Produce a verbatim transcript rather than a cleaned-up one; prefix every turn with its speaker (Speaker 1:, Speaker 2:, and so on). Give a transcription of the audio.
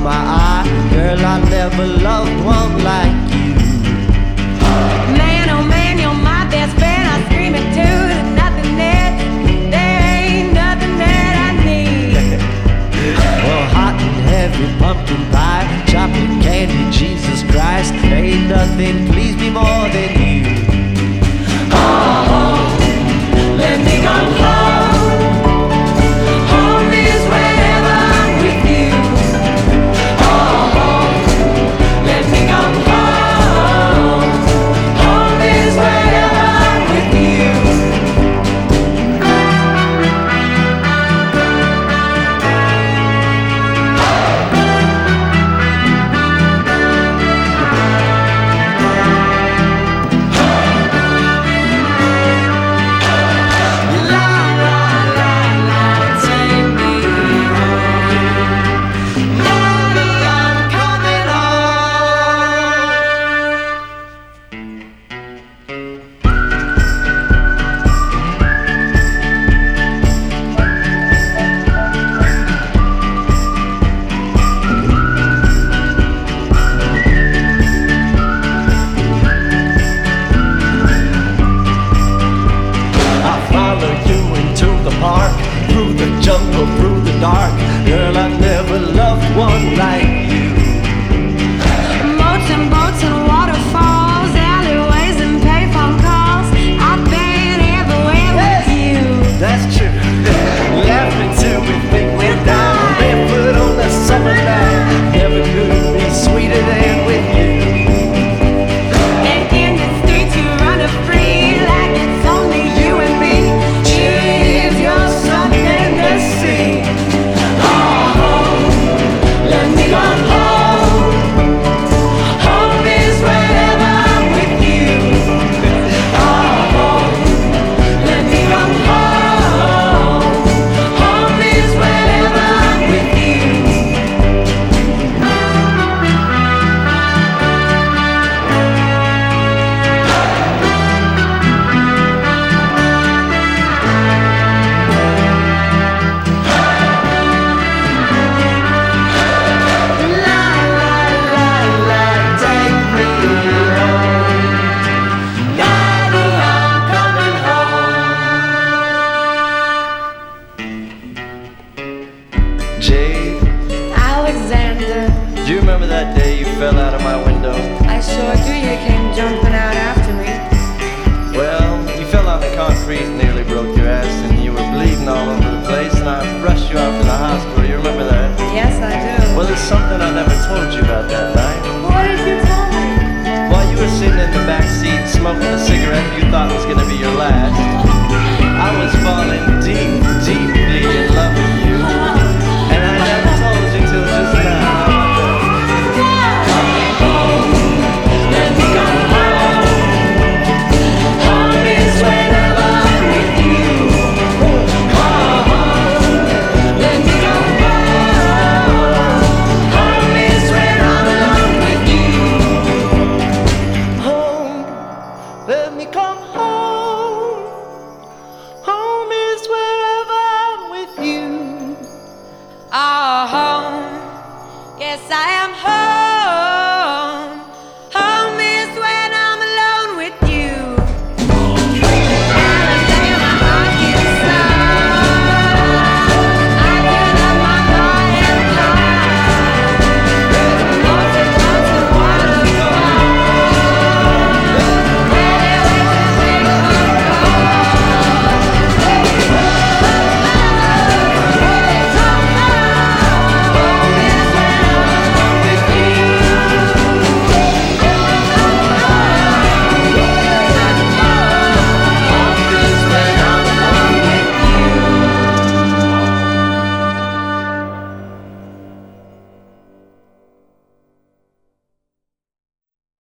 Speaker 1: my eye. Girl, I never loved one like you.
Speaker 2: Man, oh man, you're my best friend. I scream it too. There's nothing that, there ain't nothing that I need.
Speaker 1: Well, hot and heavy pumpkin pie, chocolate candy, Jesus Christ, ain't nothing please me more than you.
Speaker 2: Oh, let me go home. Home is wherever I'm with you. Oh, let me go home. Home is wherever I'm with you.
Speaker 1: Through the jungle, through the dark, girl, I never loved one like you.
Speaker 2: Boats and boats and waterfalls, alleyways and payphone calls. I've been everywhere with you.
Speaker 1: That's true. Laughing till we think we're down, barefoot on the summer night. Never could be sweeter than with you.
Speaker 2: And in the streets you run a free like it's only you and me. Cheers, you're something to see. Oh, let me go home. Home is wherever I'm with you. Oh, let me go home. Home is wherever I'm with you. La la la la, take me home. Daddy, I'm coming home.
Speaker 1: Jade,
Speaker 2: Alexander,
Speaker 1: do you remember that day you fell out of my window?
Speaker 2: I sure do. You came jumping out after me.
Speaker 1: Well, you fell on the concrete and nearly broke your ass, and you were bleeding all over the place, and I rushed you out to the hospital. You remember that?
Speaker 2: Yes, I do.
Speaker 1: Well, there's something I never told you about that night.
Speaker 2: What did you tell me?
Speaker 1: While you were sitting in the back seat smoking a cigarette you thought was going to be your last, I was falling deep, deeply in love with you, and I never told you till just now.
Speaker 2: Let me go home. Home is wherever I'm with you. Oh, let me go home. Home is where I belong with you.
Speaker 1: Home, let me come home. Home is wherever I'm with you.
Speaker 2: Oh, home. Yes, I am home.